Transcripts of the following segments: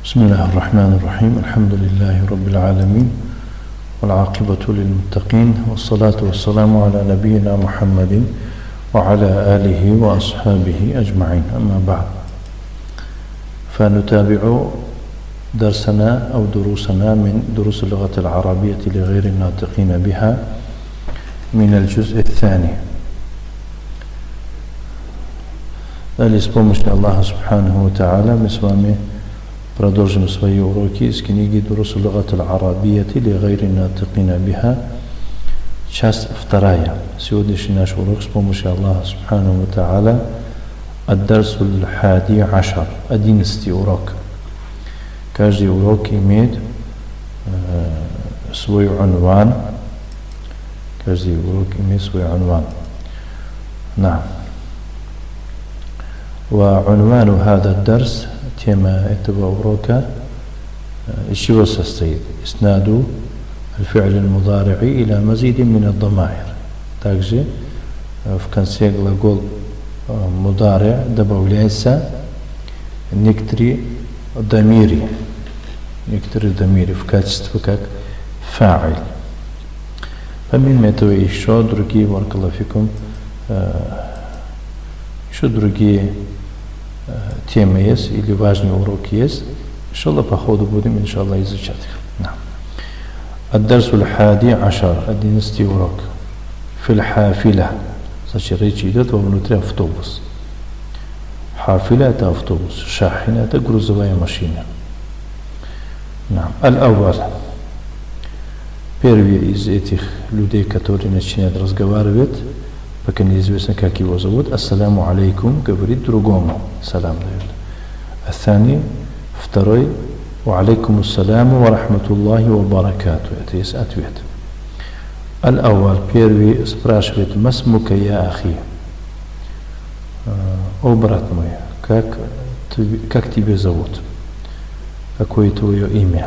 بسم الله الرحمن الرحيم. الحمد لله رب العالمين والعاقبة للمتقين والصلاة والسلام على نبينا محمد وعلى آله وأصحابه أجمعين. أما بعد، فنتابع درسنا أو دروسنا من دروس اللغة العربية لغير الناطقين بها من الجزء الثاني. Далее, с помощью Аллаха Субханаху ва Тааля, мы с вами продолжим свои уроки из книги «Дурус аль-Лугат аль-Арабияти ли гайри натикина биха», часть вторая. Сегодняшний наш урок с помощью Аллаха Субханаху ва Тааля ад-дарсу аль-хади ашар, 11 урок. Каждый урок имеет свой унван. Каждый урок имеет свой унван. وعنوان هذا الدرس تيما этого урока из чего состоит? إسناد الفعل المضارع إلى مزيد من الضمائر. Также в конце глагол мудари добавляется некоторые дамири в качестве как фа'иль. Помимо этого еще другие варкалафикум, еще другие темы есть или важные уроки есть. Иншаллах, по ходу будем, иншаллах, изучать их. Ад-дарсу аль-хади ашар, 11 урок. Филь-хафиля. Значит, речь идет вовнутри автобус. Хафиля — это автобус. Шахина — это грузовая машина. Аль-аввал. Первый из этих людей, которые начинают разговаривать, пока неизвестно, как его зовут, ассаляму алейкум, говорит другому, салам дает. Аthani, второй, ва алейкум ассаляму ва рахматуллахи ва баракату. Это есть ответ. Аль-аввал, первый спрашивает, масмука я ахи. О, брат мой, как тебя зовут? Какое твое имя?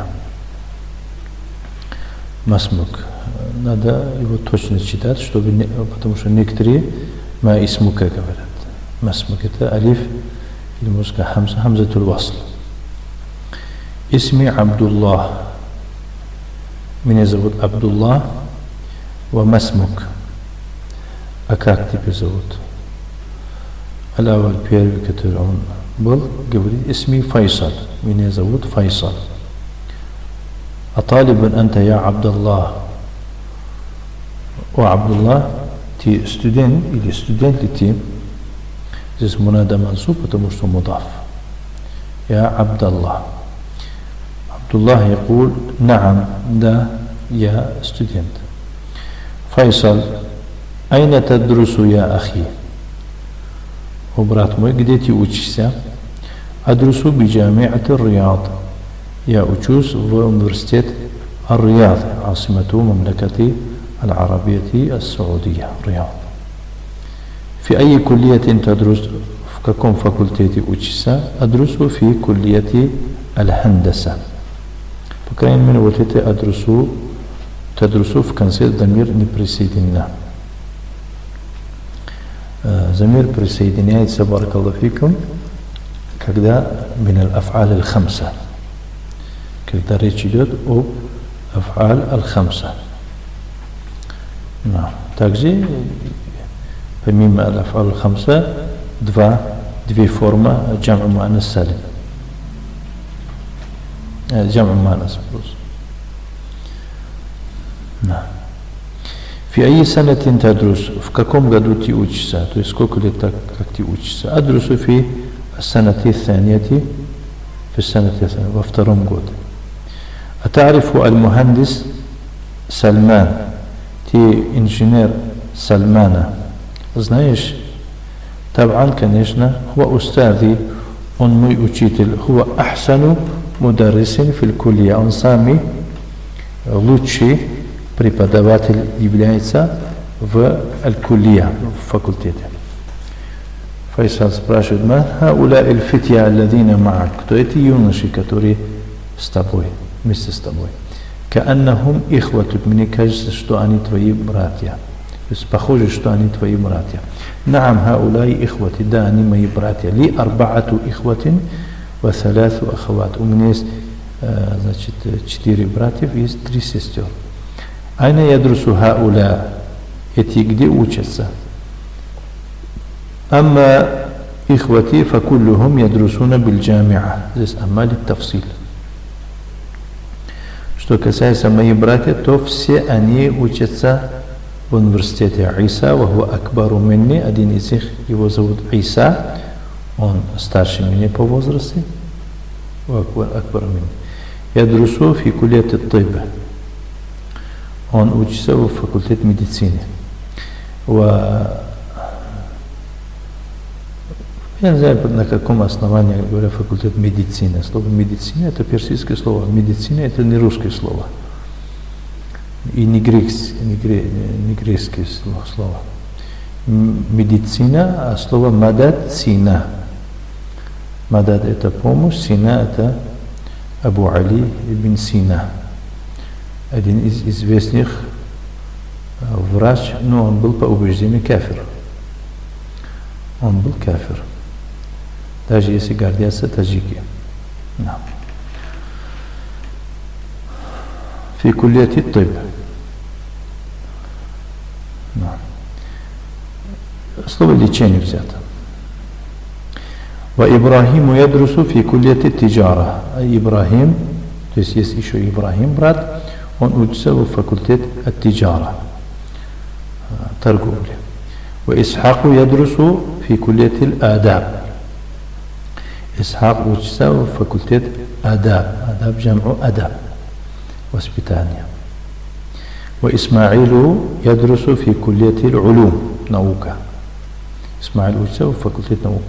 Масмук. Надо его точно читать, потому что некоторые ма исмука говорят. Масмук — это алиф, или можно сказать хамза, хамзатуль васл. Исми Абдуллах. Меня зовут Абдуллах. Ва масмук. А как тебя зовут? Аль-аввал, первый, который он был, говорит, исми Файсал. Меня зовут Файсал. А талибан анта я Абдуллах. О, Абдуллах, ты студент или студент ли ты? Здесь мунада мансуб, потому что мудаф. Я Абдуллах. Абдуллах يقول نعم, да, я студент. Файсал, айна тадрусу я ахи? О, брат мой, где ты учишься? Адрусу би джамиат ар-Рияд. Я учусь в университет ар-Рияд, асимату мамлакати العربية السعودية رياض. في أي كلية تدرس؟ في каком факультете учишься? أدرس في كلية الهندسة. По крайней мере, вот это تدرس в конце замир не присоединена. Замир присоединяется, баракаллаху фикум, когда من الأفعال الخمسة, когда речь идет об أفعال الخمسة. Также, помимо аль-аф'аль хамса, две формы джам'у муаннас салим. Джам'у муаннас просто. Фи айи санатин тадрус? В каком году ты учишься? То есть сколько лет так, как ты учишься? Адрусу фи санати санияти, во втором году. Атарифу аль-мухандис Сальман. Ты инженер Сальмана. Знаешь? Таб'ан, конечно, хуа устади, он мой учитель, хуа ахсану мударрисин фил кулия, он самый лучший преподаватель является в аль-кулия, в факультете. Файсал спрашивает, ма хаула аль-фитья алладина ма'ак, кто эти юноши, которые с тобой, вместе с тобой? كأنهم إخوة, мне кажется, что они твои братья. То есть похоже, что они твои братья. نعم هؤلاء إخوتي, да, они мои братья. لي أربعة إخوة, وثلاث أخوات. У меня есть, значит, 4 братьев и 3 сестер. Айна ядрусу хауля. Эти где учатся? Амма ихвати факуллюхум ядрусуна биль-джамиа. Здесь амма лит-тафсил. Что касается моих братьев, то все они учатся в университете. Иса, ваху акбару минни, один из них, его зовут Иса, он старше меня по возрасту. Акбару минни. Ядрусу фи куллияти ат-тибб. Он учится в факультете медицины. Я не знаю, на каком основании говорю факультет медицины. Слово медицина это персидское слово. Медицина это не русское слово. И не греческое слово. Медицина, а слово мадад сина. Мадад это помощь, сина это Абу Али ибн Сина. Один из известных врач, но он был по убеждению кафир. Он был кафир. Даже если гордятся таджики. في كلية الطب. Слово лечение взято. وإبراهيم يدرس في كلية التجارة. إبراهيم, то есть есть еще Ибрахим, брат, он учится в факультет التجارة, торговля. وإسحاق يدرس في كلية الآداب. إسحاق учится в факультет آداب. آداب جمع أدب, воспитание. وإسماعيل يدرس في كلية العلوم, наука. إسماعيل учится в факультет наука.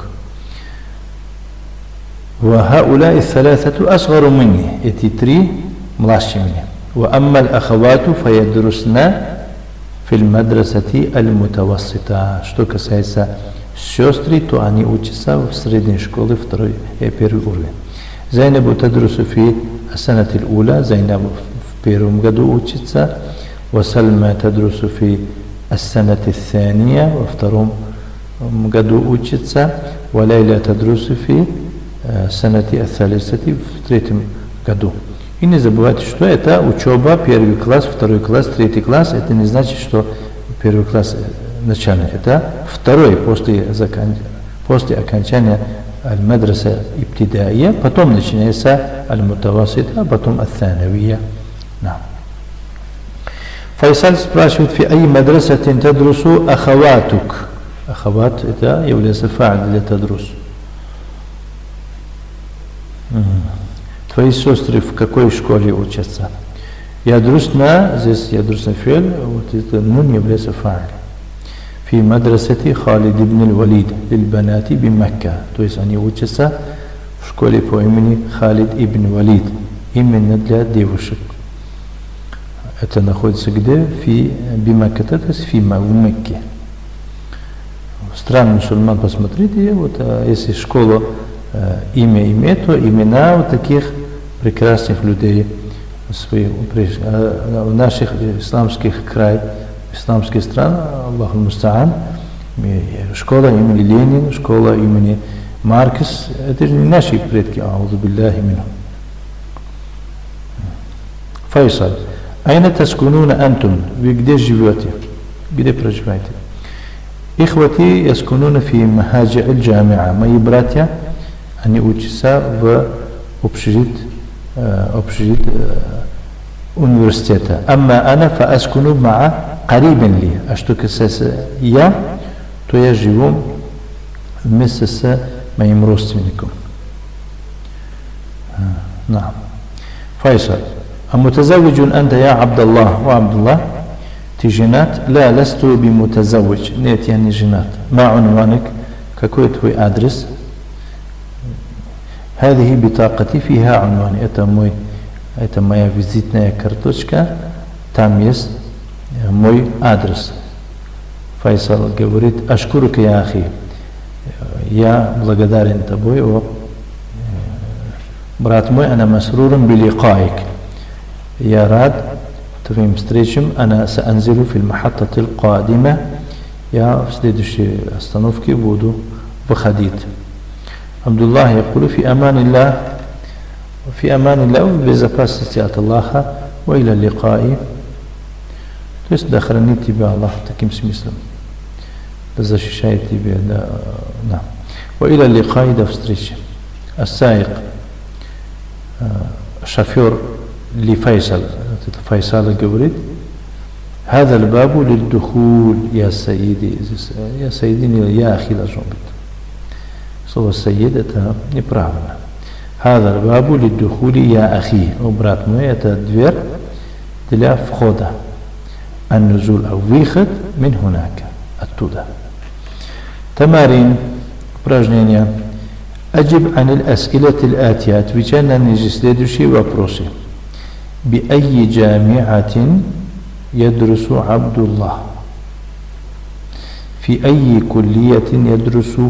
وهؤلاء الثلاثة أصغر مني. Эти 3 младше меня. وأما الأخوات فيدرسن في المدرسة المتوسطة. Что касается сестры, то они учатся в средней школе первый уровень. Зайнабу тадрусу фи ассанати аль-ула. Зайнаб в первом году учится. Васальма тадрусу фи ассанати аль-thaniya. Во втором году учится. Валайля тадрусу фи ассанати аль-thalithati. В третьем году. И не забывайте, что это учеба, первый класс, второй класс, третий класс. Это не значит, что первый класс начальный. Это второй после окончания аль-мадраса ибтидая. Потом начинается аль-мутавассита, потом аль-thанавия. Файсаль спрашивает, фи ай мадрасатин тадрусу ахаватук. Ахават это является фа'аль для тадрус. Твои сестры в какой школе учатся? Ядрусна, здесь ядрусна фель, вот это нун является фа'аль. في مدرسة خالد بن الوليد للبنات بمكة. То есть они учатся в школе по имени Халид ибн Валид, именно для девушек. Это находится где? في بمكة, то есть в Мекке. Стран мусульман, посмотрите, вот если школа имя имеет, то имена вот таких прекрасных людей в наших исламских краях, исламские страны, Аллаху муста'ан, школа имени Ленин, школа имени Маркс, это же не наши предки, аузу билляхи минхум. Файсал, айна таскунуна антум, вы где живете, где проживаете? Ихвати яскунуна фи махаджи аль-джамиа, мои братья, они учатся в общежит университета. Амма ана фа аскуну ма'a карибен ли. А что касается я, то я живу вместе с моим родственником. Файсал. Амутазавиджун анта я Абдаллах. О, Абдаллах, ты женат? Ла ласту би мутазавидж. Нет, я не женат. Ма унваник. Какой твой адрес? هذه بطاقتي فيها عنواني. Это моя визитная карточка. Там есть мой адрес. Файсал говорит, ашкурука я ахи. Я благодарен тобой, о брат мой, ана масрурун биликаик. Я рад твоим встречам. Ана саанзилу фил махаттати аль-кадима. Я в следующей остановке буду выходить. عبد الله يقول في أمان الله، في أمان الله وبزباسة الله وإلى اللقاء. تس دخلني تبع الله تكيم سمسلم لذا شايت تبع نعم. وإلى اللقاء دفستريش. السائق شافير لفيصل قبريد هذا الباب للدخول يا سيدي يا سيدي يا أخي لجنبت صوى السيدة نبراهنا هذا الباب للدخول يا أخي وبرات ما يتدبير تلاف خوده النزول أو ويخد من هناك التودة. تمارين براجنينيا أجب عن الأسئلة الآتيات وكان نجسدشي وبروسي. بأي جامعة يدرس عبد الله؟ في أي كلية يدرسه؟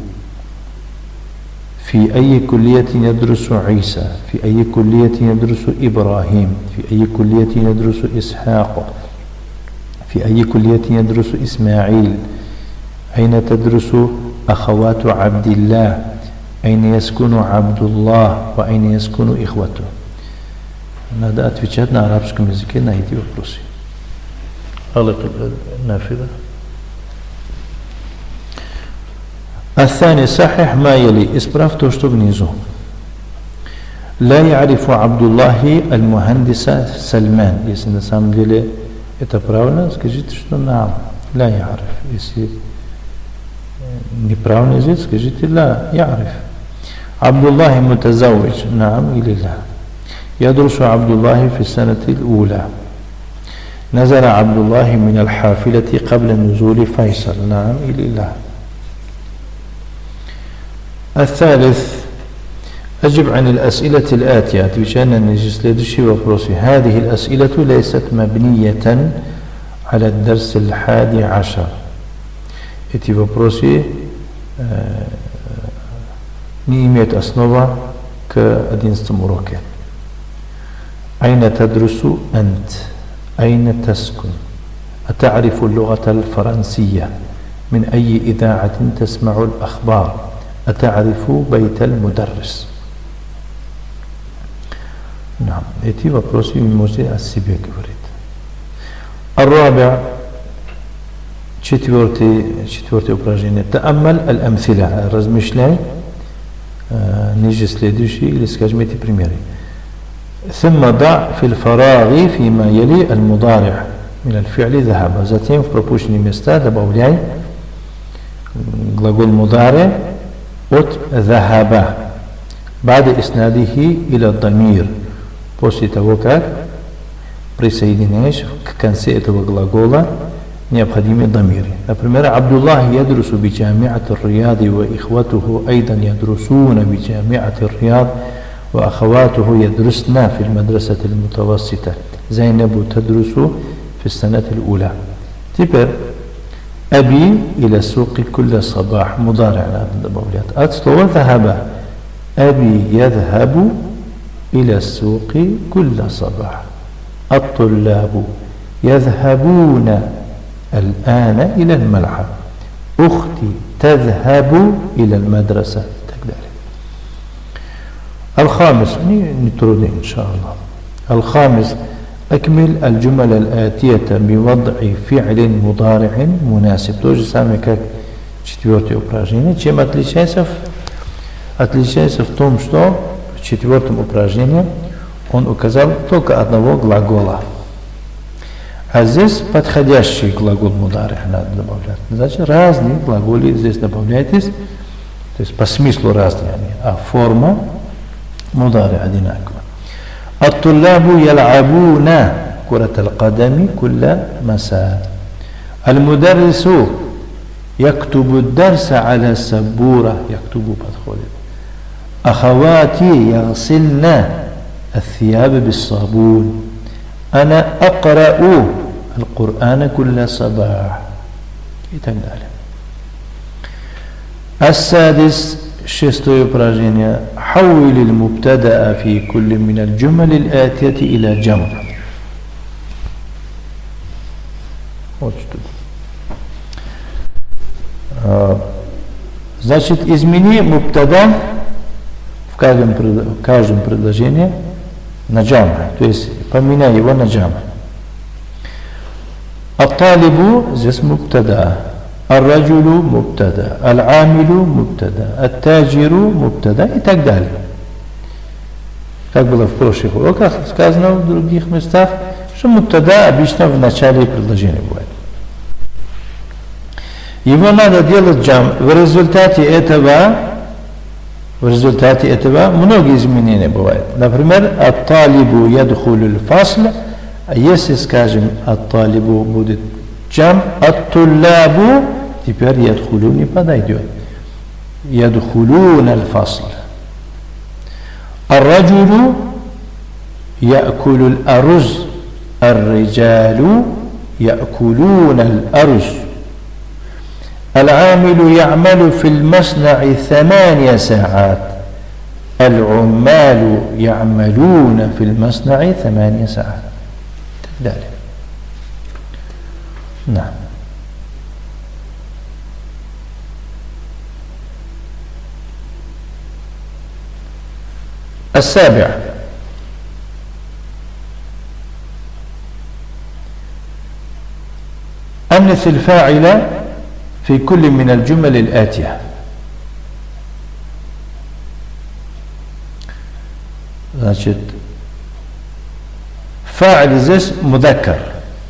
في أي كلية يدرس عيسى؟ في أي كلية يدرس إبراهيم؟ في أي كلية يدرس إسحاق؟ في أي كلية يدرس إسماعيل؟ أين تدرس أخوات عبد الله؟ أين يسكن عبد الله؟ وأين يسكن إخوته؟ هذا أتفيتشاتنا عربسكم يزكي نايتي وبروسي. أغلق النافذة. الثاني صحح ما يلي إسبراف توشتوك نيزو. لا يعرف عبد الله المهندس سلمان. يسند سام ديلي اتبراونا سكجيت شتو نعم لا يعرف. يسي نبراونا زيت سكجيت لا يعرف. عبد الله متزوج نعم إلى لا. يدرس عبد الله في السنة الأولى. نزل عبد الله من الحافلة قبل نزول فيصل نعم إلى لا. الثالث أجب عن الأسئلة الآتية بشأن نجس لدشي وبروسي. هذه الأسئلة ليست مبنية على الدرس 11 إتي وبروسي نيمية أصنوبة كأدين استمروك. أين تدرس أنت؟ أين تسكن؟ أتعرف اللغة الفرنسية؟ من أي إذاعة تسمع الأخبار؟ أتعرف بيت المدرس؟ نعم إتي وبروسي من موزي السبيك بريد. الرابع четвертый упражнение. تأمل الأمثلة رزمشلاي نجس لدوشي или скажем эти примеры. ثم ضع في الفراغ فيما يلي المضارع من الفعل ذهب. Затем в пропущенные места добавляй глагол مضارع от ذهب بعد إسناده إلى الضمير. После того, как присоединяешь к конце этого глагола необходимые ضميرы. Например, عبد الله يدرس بجامعة الرياض وإخوته أيضا يدرسون بجامعة الرياض وأخواته يدرسن في المدرسة المتوسطة. زينب تدرس في السنة الأولى. تبر أبي إلى السوق كل صباح مضارع أتصل ذهب. أبي يذهب إلى السوق كل صباح. الطلاب يذهبون الآن إلى الملعب. أختي تذهب إلى المدرسة. الخامس نترد إن شاء الله. الخامس أكمل الجمل الآتية بوضع فعل مضارع مناسب. توجد سامي как четвертое упражнение. Чем отличается? Отличается в том, что в четвертом упражнении он указал только одного глагола. А здесь подходящий глагол мударих надо добавлять. Значит, разные глаголы здесь добавляйтесь. То есть по смыслу разные они. А форма مضارع одинаково. الطلاب يلعبون كرة القدم كل مساء. المدرس يكتب الدرس على السبورة. يكتب подходит. أخواتي يغسلن الثياب بالصابون. أنا أقرأ القرآن كل صباح. السادس شستوي упражнение. حول المبتدأ في كل من الجمل الآتية إلى جمع. Значит, измени мубтада в каждом предложении на джама, то есть поменяй его на джама. Ат-талибу здесь мубтада, ар-раджулу мубтада, аль-амилу мубтада, ат-таджиру мубтада и так далее. Как было в прошлых уроках сказано в других местах, что мубтада обычно в начале предложения бывает. Его надо делать джам. В результате этого многие изменения бывают. Например, ат-талибу ядхулю аль-фасл, а если, скажем, ат-талибу будет джам, ат-туллабу, теперь ядхулю не подойдет. Ядхулюн аль-фасл. Ар-раджулу я'кулю аль-аруз, ар-риджалу я'кулюн аль-аруз. العامل يعمل في المصنع 8 ساعات العمال يعملون في المصنع 8 ساعات ذلك. نعم. السابع أنث الفاعل في كل من الجمل الآتية. значит, فاعل здесь مذكر.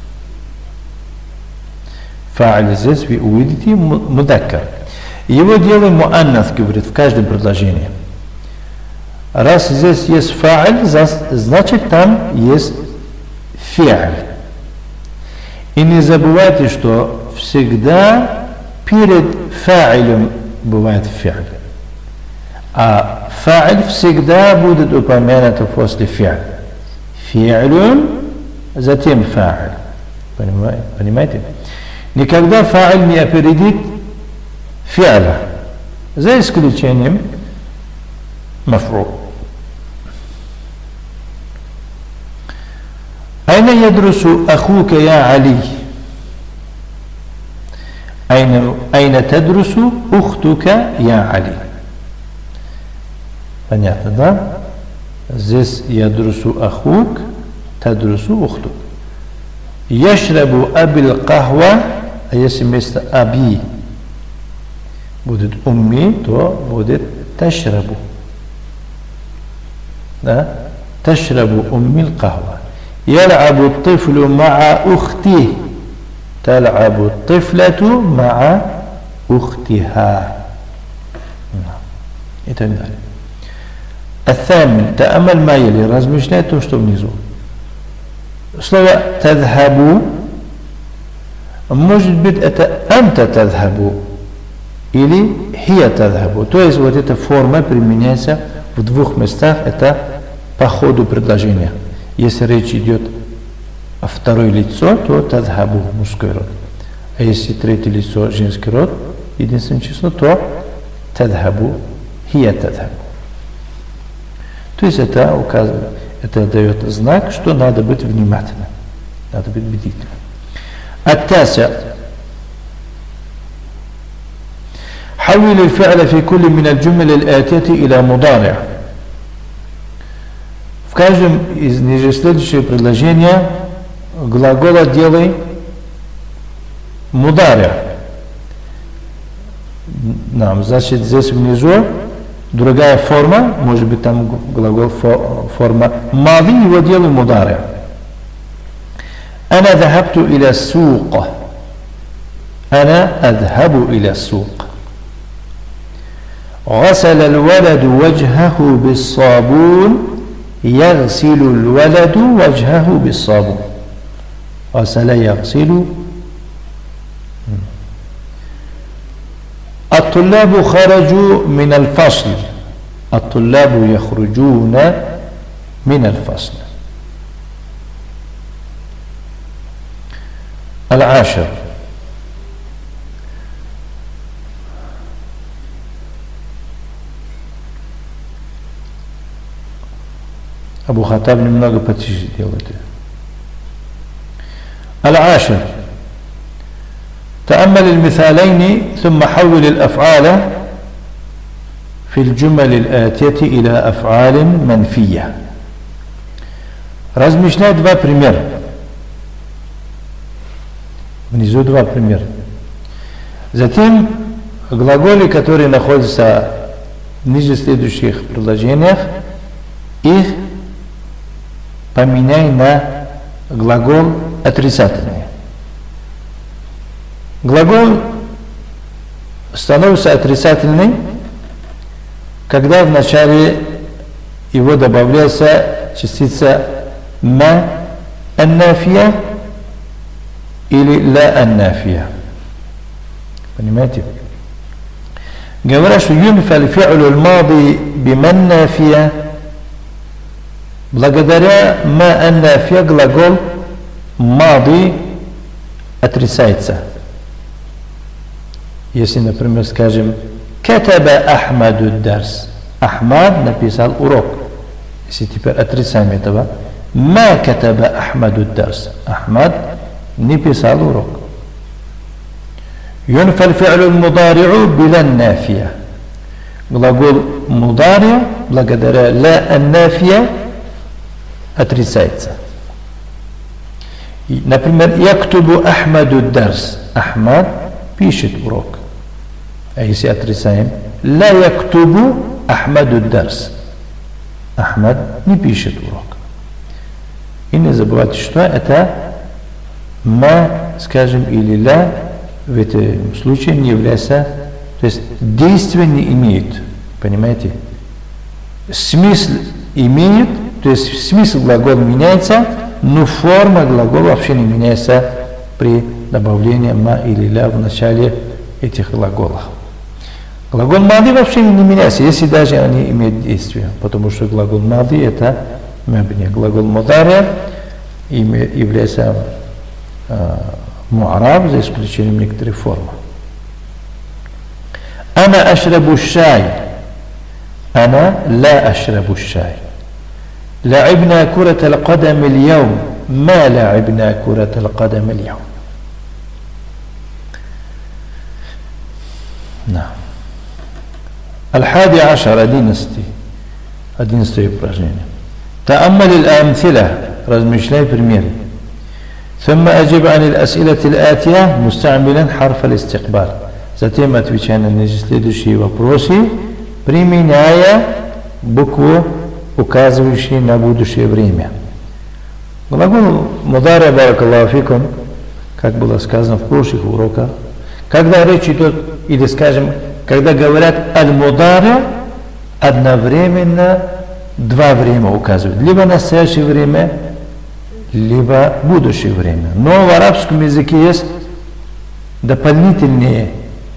فاعل здесь вы увидите مذكر. Его делаем муаннас, говорит, в каждом предложении. Раз здесь есть фа'аль, значит там есть фи'аль. И не забывайте, что всегда перед фа'илем бывает фи'аль. А фа'иль всегда будет упомянут после фи'аль. Фи'алюн, затем фа'иль. Понимаете? Никогда фа'иль не опередит фи'аля. За исключением маф'ул. Айна ядрусу ахука я Али? أين تدرس أختك يا علي؟ Понятно, да? Здесь ядрусу ахук, тадрусу ухтук. Яшрабу абил кахва, а если вместо аби будет умми, то будет ташрабу. Да? Ташрабу уммил кахва. Ял'абу тифлю ма'a ухти. تلعب الطفلة مع أختها. И так далее. الثامن تأمل ما يلي. Размышляй то, что внизу. Слово تذهب может быть это أنت تذهب или هي تذهب. То есть вот эта форма применяется в двух местах. Это по ходу предложения. Если речь идет а второе лицо, то тадхабу, мужской род. А если третье лицо, женский род, единственное число, то тадхабу, хия тадхабу. То есть это указывает, это дает знак, что надо быть внимательным, надо быть бдительным. التاسع حول الفعل في كل من الجمل الآتية إلى مضارع. В каждом из ниже следующего предложения глагола делай мударя. Значит, здесь внизу другая форма, может быть там глагол форма мади, его делай мударя. أنا ذهبت إلى السوق. أنا أذهب إلى السوق. غسل الولد وجهه بالصابون. يغسل الولد وجهه بالصابون. غسل يغسل. الطلاب خرجوا من الفصل. الطلاب يخرجون من الفصل. العاشر أبو خطاب немного потише делает. العاشر تأمل المثالين ثم حول الأفعال في الجمل الآتية إلى أفعال منفية. Размышляй два примера. Внизу два примера. Затем глаголы, которые находятся в ниже следующих предложениях, их поменяй на глагол отрицательный. Глагол становится отрицательным, когда в начале его добавляется частица ма аннафия или ла аннафия. Понимаете? Говорят, что юнфаль фи'лю аль-мади биман нафия, благодаря ма аннафия глагол мади отрицается. Если, например, скажем «Катаба Ахмаду дарс». Ахмад написал урок. Если теперь отрицаем этого, «Ма катаба Ахмаду дарс». Ахмад не писал урок. «Юнфаль фи'лю мудари'у билан нафия». Глагол мудари благодаря ла аннафия отрицается. Например, «Яктубу Ахмаду дарс». Ахмад пишет урок. А если отрицаем, ла яктубу Ахмаду дарс. Ахмад не пишет урок. И не забывайте, что это ма, скажем, или ла в этом случае не является, то есть действие не имеет. Понимаете? Смысл имеет, то есть смысл глагола меняется, но форма глагола вообще не меняется при добавлении ма или ла в начале этих глаголов. Глагол мади вообще не меняется, если даже они имеют действие, потому что глагол мади это мабни. Глагол мудари является му'араб, за исключением некоторых форм. Ана ашрабу шай. Ана ла ашрабу шай. لعبنا كرة القدم اليوم. ما لعبنا كرة القدم اليوم. نعم. الحادي عشر 11 упражнение. تأمل الأمثلة. размышляй примеры. ثم أجب عن الأسئلة الآتية مستعملا حرف الاستقبال. Затем отвечай на следующие вопросы, применяя букву, указывающую на будущее время. Глагол мудари баракаллаху фикум, как было сказано в прошлых уроках, когда речь идет, или скажем, когда говорят аль-мудари, одновременно два времени указывают. Либо настоящее время, либо будущее время. Но в арабском языке есть дополнительные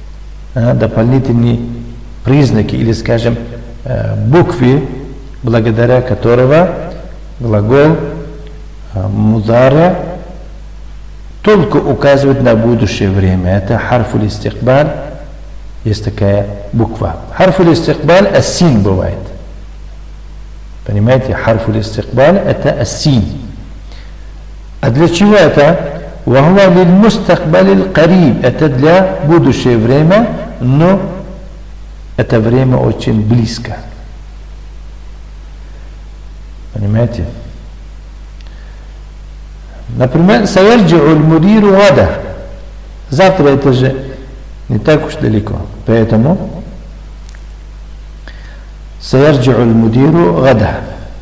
признаки, или, скажем, буквы, благодаря которого глагол мудари только указывает на будущее время. Это харфуль истикбаль. Есть такая буква. Харфуль истикбаль ассин бывает. Понимаете? Харфуль истикбаль это ассин. А для чего это? Вахуа лиль мустакбаль кариб. Это для будущее время, но это время очень близко. Понимаете? Например, саярджи'у аль-мудиру гада. Завтра это же не так уж далеко. Поэтому саярджи'у аль-мудиру гада.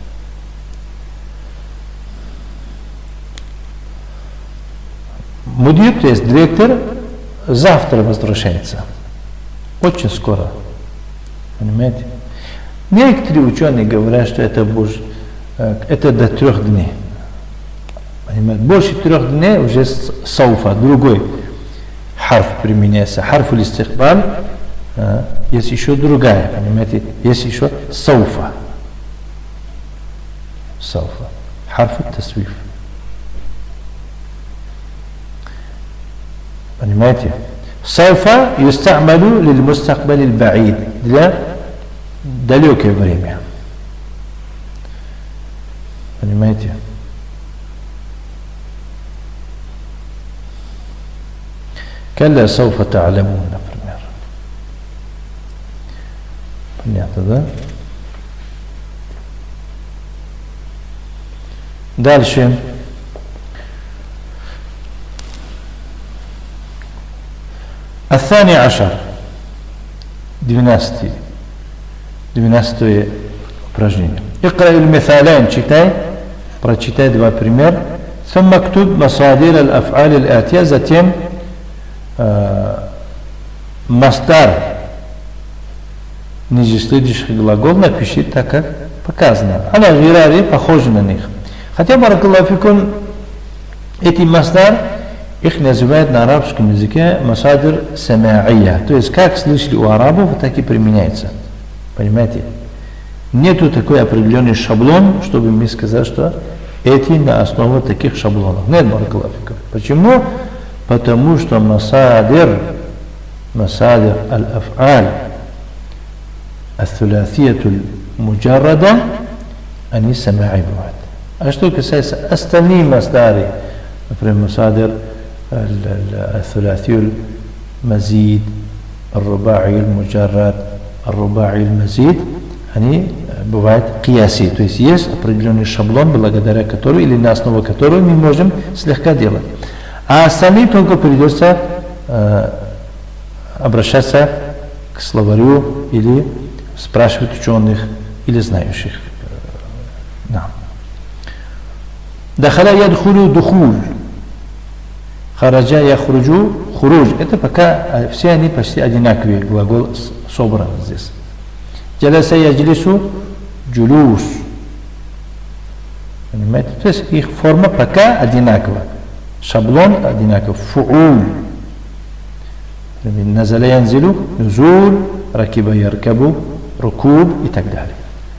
Мудир, то есть директор, завтра возвращается. Очень скоро. Понимаете? Некоторые ученые говорят, что это до 3 дней. Понимаете? Больше 3 дней уже сауфа, другой харф применяется. Харф аль-истикбаль, есть еще другая, понимаете? Есть еще сауфа. Сауфа. Харф аль-тасвиф. Понимаете? Сауфа юстамалу лиль мустакбаль аль-баид. Для далекое время. Понимаете? كلا سوف تعلمون, например. Понятно. понятно, да? Дальше. الثاني عشر 12 упражнение. اقرأ المثالين читай, прочитай два примера. ثم اكتب مصادر الأفعال الآتية. Затем мастар нижеследующий глагол напиши так, как показано. Она гирари похожа на них. Хотя, баракаллаху фикум, эти мастар, их называют на арабском языке масадир сама'ия. То есть, как слышали у арабов, так и применяется. Понимаете? Нету такой определенный шаблон, чтобы мне сказать, что эти на основе таких шаблонов. Нет, баракаллаху фикум. Почему? Потому что масадир аль-аф'аль الثلاثية المجردة они сама'и бывают. А что касается остальных мастари, например, масадир الثلاثي المزيد الرباعي المجرد الرباعي المزيد, они бывают кияси, то есть есть определенный шаблон, благодаря которому или на основе которого мы можем слегка делать. А остальные только придется обращаться к словарю или спрашивать ученых или знающих. Дахаля ядхулю духуль, хараджа яхруджу хуруж. Это пока все они почти одинаковые, глагол собран здесь. Джаласа яджлису джулус. Понимаете? То есть их форма пока одинакова. Шаблон одинаков. Фу'уль. Назаля янзилу, нузуль, ракиба яркабу, рукуб и так далее.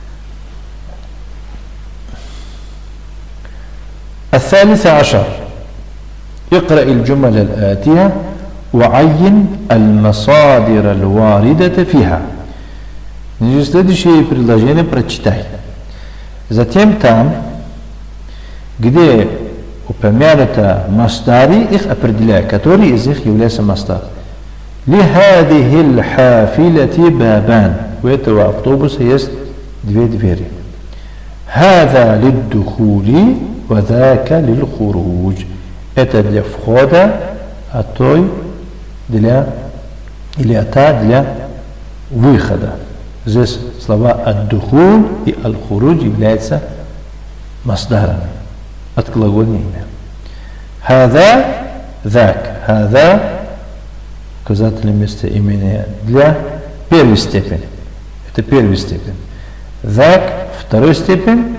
الثالث عشر اقرأ الجمل الآتية وعين المصادر الواردة فيها. Следующее предложение прочитай. Затем там, где упомянуто мастари, их определяй, который из них является мастар. لهذه الحافلة بابان. У этого автобуса есть две двери. هذا للدخول وذاك للخروج. Это для входа, а той для или та для выхода. Здесь слова ад-духуль и аль-хуруджь являются масдарами от глагольного имя. هذا ذاك. هذا указательное местоимение для первой степени. Это первая степень. ذاك второй степень.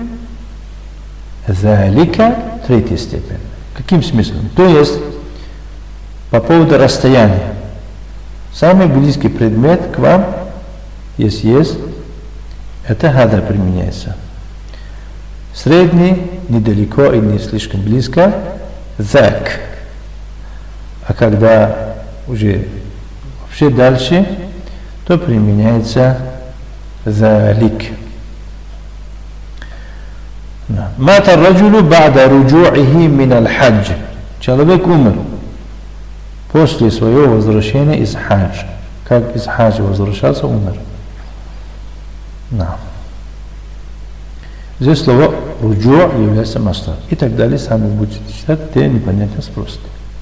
ذلك третья степень. Каким смыслом? То есть по поводу расстояния. Самый близкий предмет к вам, если есть, это хада применяется. Средний, недалеко и не слишком близко, ذاك. А когда уже вообще дальше, то применяется ذلك. مات الرجل بعد رجوعه من الحج. Человек умер после своего возвращения из хаджа. Как из хаджа возвращался, умер. Здесь слово руджу является мастар. И так далее, сами будете читать, те непонятно спросят.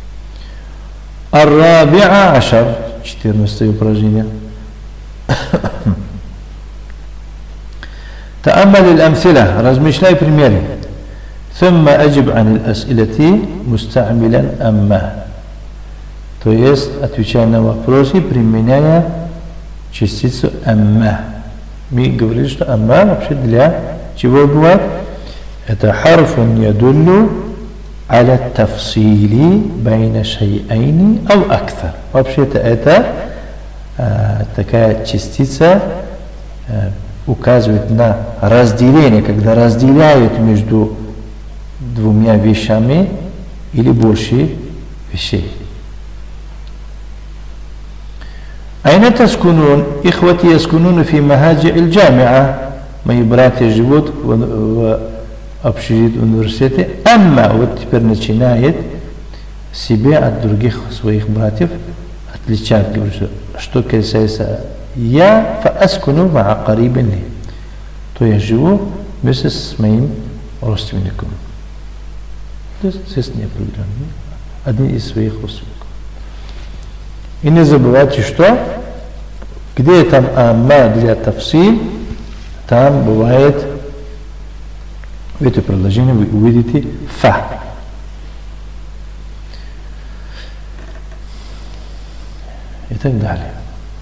Ар-раби'a ашар, 14 упражнение. تأمل الأمثلة. размышляй примеры. ثم أجب عن الأسئلة مستعملا أما. То есть отвечай на вопросы, применяя частицу أما. Мы говорили, что أما вообще для чего бывает? Это حرف يدل على التفصيل بين شيئين أو أكثر. Вообще-то это такая частица указывает на разделение, когда разделяют между двумя вещами или больше вещей. أين تسكنون؟ إخوتي يسكنون في مهاجع الجامعة. Мои братья живут в общежитии университета. Амма, вот теперь начинает себя от других своих братьев отличать. Говорит, что касается Я фааскуну ма карибин ли. То я живу вместе с моим родственником. То есть здесь не определенно. Одни из своих родственников. И не забывайте, что где там амма для тафсиль, там бывает в это предложение вы увидите фа. И так далее.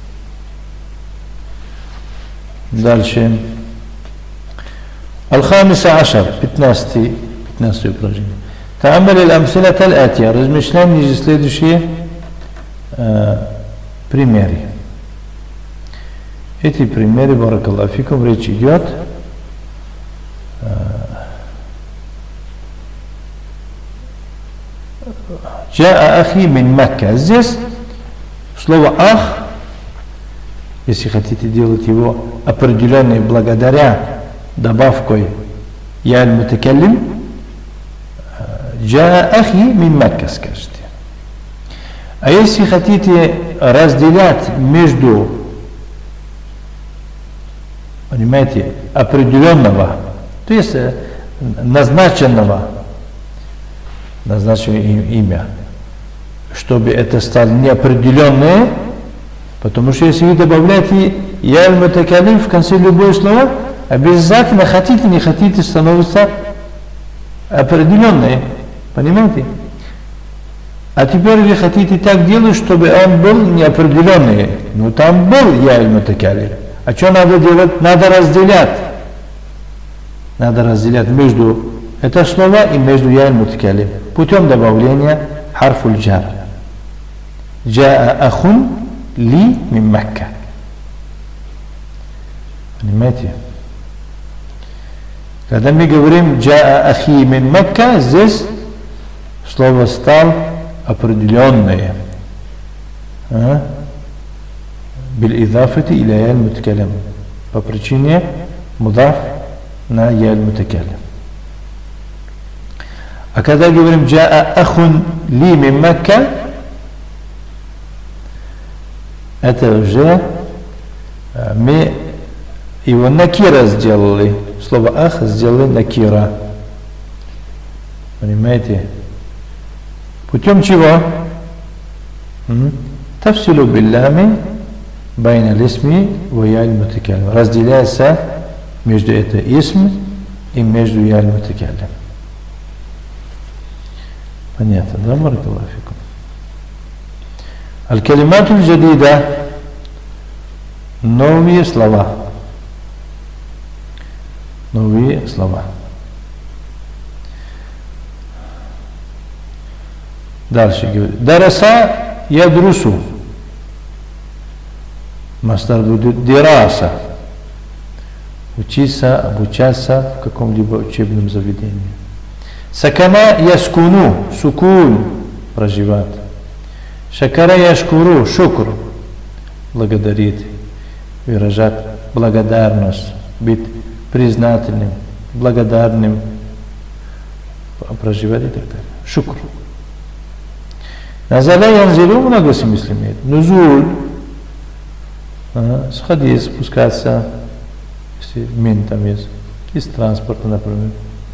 Дальше. Аль-Хамиса Ашар, 15 упражнение. Та'аммаль аль-амсилат аль-атия. Размышляем ниже следующие примеры. Эти примеры, баракаллаху фикум, речь идет Джаа ахи мин Макка. Здесь слово ах, если хотите делать его определенной благодаря добавкой я аль-мутакаллим, Джаа ахи мин Макка скажете. А если хотите разделять между, понимаете, определенного, то есть назначенного имя, чтобы это стало неопределенное, потому что если вы добавляете я аль-мутакаллим в конце любого слова, обязательно хотите, не хотите, становится определенное, понимаете? А теперь вы хотите так делать, чтобы он был неопределенный. Ну там был я аль-мутакаллим. А что надо делать? Надо разделять. Надо разделять между это слово и между я аль-мутакаллим путем добавления харфуль джар. Джаа ахун ли мин Макка. Понимаете? Когда мы говорим джаа ахи мин Макка, здесь слово стало определенное. Биль-идафати иля я аль-мутакаллим. По причине мудаф на я аль-мутакаллим. А когда говорим джаа ахун ли мин Макка, это уже мы его накира сделали. Слово ах сделали накира. Понимаете? Путем чего? Тафсилу биллями байна лисми ва я аль-мутакаллим. Разделяется между это исм и между я аль-мутакаллим. Понятно, да, баракаллаху фикум? Аль-калимату аль-джадида. Новые слова. Новые слова. Дальше говорит. Дараса ядрусу. Мастар будет дираса. Учиться, обучаться в каком-либо учебном заведении. Сакана яскуну. Сукун. Проживать. Шакара яшкуру. Шукр. Благодарит. Выражать благодарность. Быть признательным. Благодарным. Проживать и так далее. Шукр. Назаля янзилу много смысла имеет. Нузуль. Сходить, спускаться. Если мин там есть. Из транспорта, например.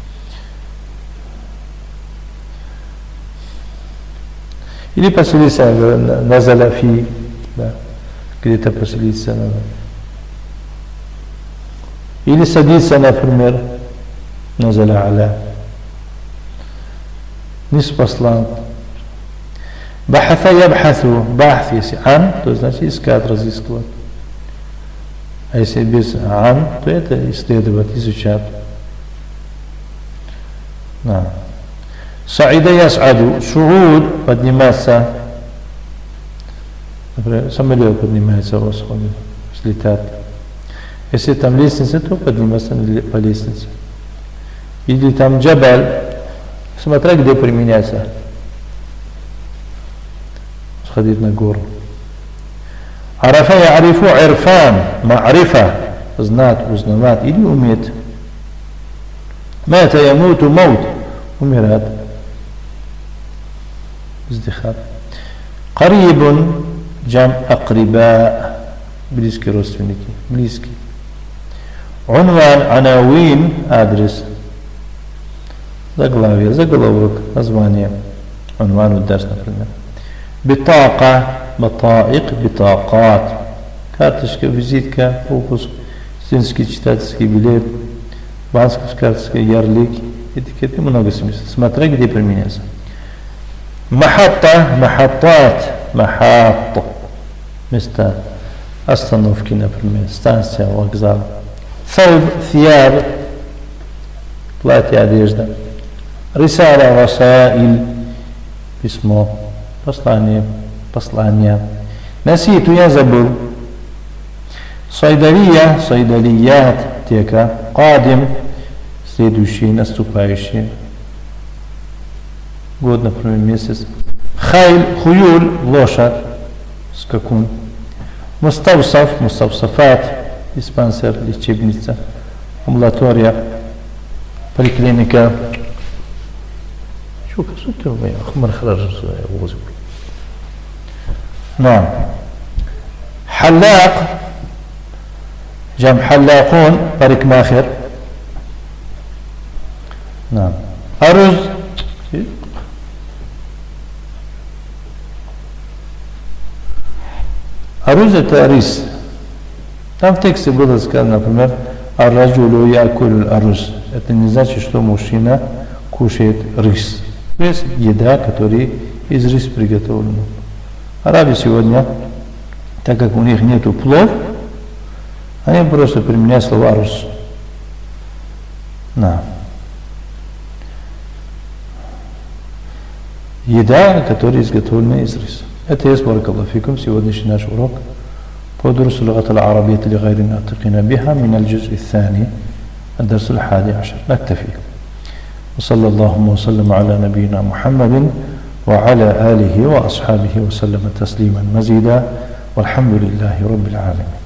Или поселиться на заляфи, да, где-то поселиться надо. Или садиться, например, на заля'аля. Не спасла. Бахафа ябхату. Бахф, если ан, то значит искать, разыскивать. А если без ан, то это исследовать, изучать. Да. Саида яс'аду. Су'уд, подниматься. Например, самолет поднимается в восходе, слетает. Если там лестница, то подниматься по лестнице. Или там джабаль, смотря где применяется. Сходить на гору. Арафа я'арифу ирфан, ма'рифа, знать, узнавать или уметь. Мата ямуту маут, умирает. Издихар. Карибун, джам акриба, بليسكي روستفينيكي بليسكي. عنوان عناوين أدرس زغلاوية زغلاوك أزمانية عنوان الدرس نفرنا. بطاقة بطائق بطاقات كارتشكا فيزيتكا فوكس سينسكي تشتاتسكي بليب بانسكس كارتسكي يارليك اتكتي много смысла. Смотря где применяется. محطة محطات محط места остановки, например, станция, вокзал. ثوب ثياب платье, одежда. رسالة رسائل письмо послание послание. نسيت я забыл. صيدلية صيدليات аптека. قادم следующий наступающий год, например, месяц. خيل خيول лошадь скакун. مستوصف مستوصفات диспансер лечебница. амбулатория поликлиника. شو كسرت ويا أخمر خرج وزق. نعم. حلاق جمع حلاقون باركماخر. نعم. أرز أرز это рис. Там в тексте было сказано, например, الرجل يأكل الأرز. Это не значит, что мужчина кушает рис. Есть еда, которая из риса приготовлена. Араби сегодня, так как у них нету плов, они просто применяют слово арус. Да. Еда, которая изготовлена из риса. Это есть, баракаллаху фикум, сегодняшний наш урок по درس اللغة العربية لغير الناطقين بها من الجزء الثاني الدرس 11. نكتفي. وصلى الله وسلم على نبينا محمد وعلى آله وأصحابه وسلم تسليما مزيدا والحمد لله رب العالمين.